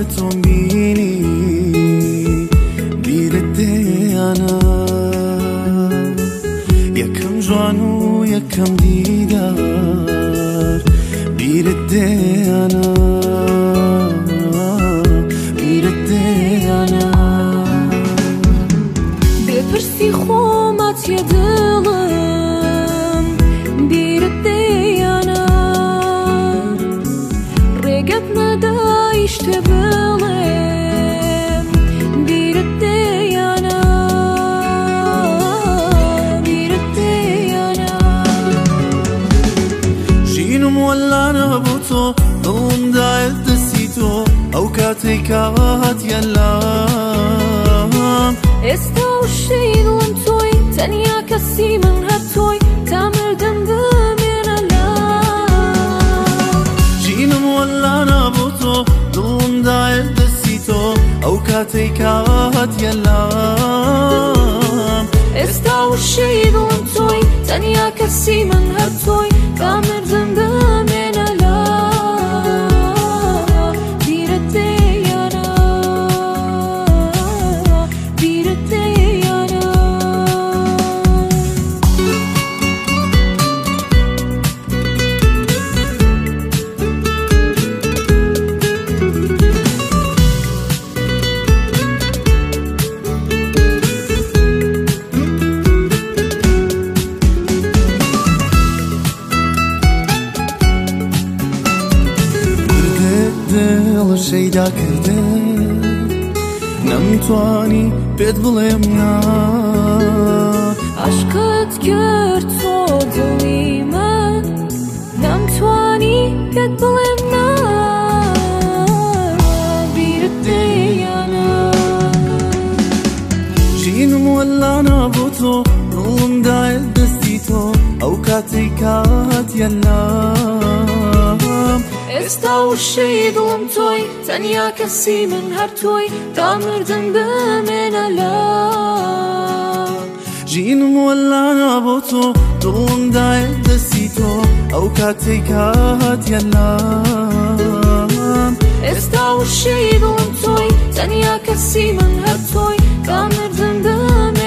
تۆم بینی بیرت دێیانە یەکەم جوان و یەکەم دیدار بیرت دێیانە بیرت دێیانە بێپرسی خۆمات یە دڵم بیرت دێیانە ڕێگەت نەدای شتێ بڵێم بیرت دێیانە بیرت دێیانە ژینم وەلانە بۆ تۆ دڵمدایە دەستی تۆ ئەو کاتەی کاتیە لام ئێستا وشەی دڵم تۆی تەنیا کەسی من هەر تۆی تا مردن بمێنە لام ژینم وەلانە بۆ تۆ دڵمدایە دەستی تۆ ئەو کاتەی کاتیە لام ئێستا وشەی دڵم تۆی تەنیا کەسی من هەر تۆی تا مردن بمێنە لام بیرت دێیانە بیرت دێیانە دڵ شەیدا کردە نەمتوانی پێت بڵێم نا عشقت کرد تۆ دڵی من نەمتوانی پێت بڵێم نا بیرت دێیانە ژینم وەلانە بۆ تۆ دڵمدایە دەستی تۆ ئەو کاتەی کاتیە لام ئێستا وشەی دڵم تۆی تەنیا کەسی من هەر تۆی تا مردن بمێنە لام ژینم وەلانە بۆ تۆ دڵمدایە دەستی تۆ ئەو کاتەی کاتیە لام ئێستا وشەی دڵم تۆی تەنیا کەسی من هەر تۆی تا مردن بمێنە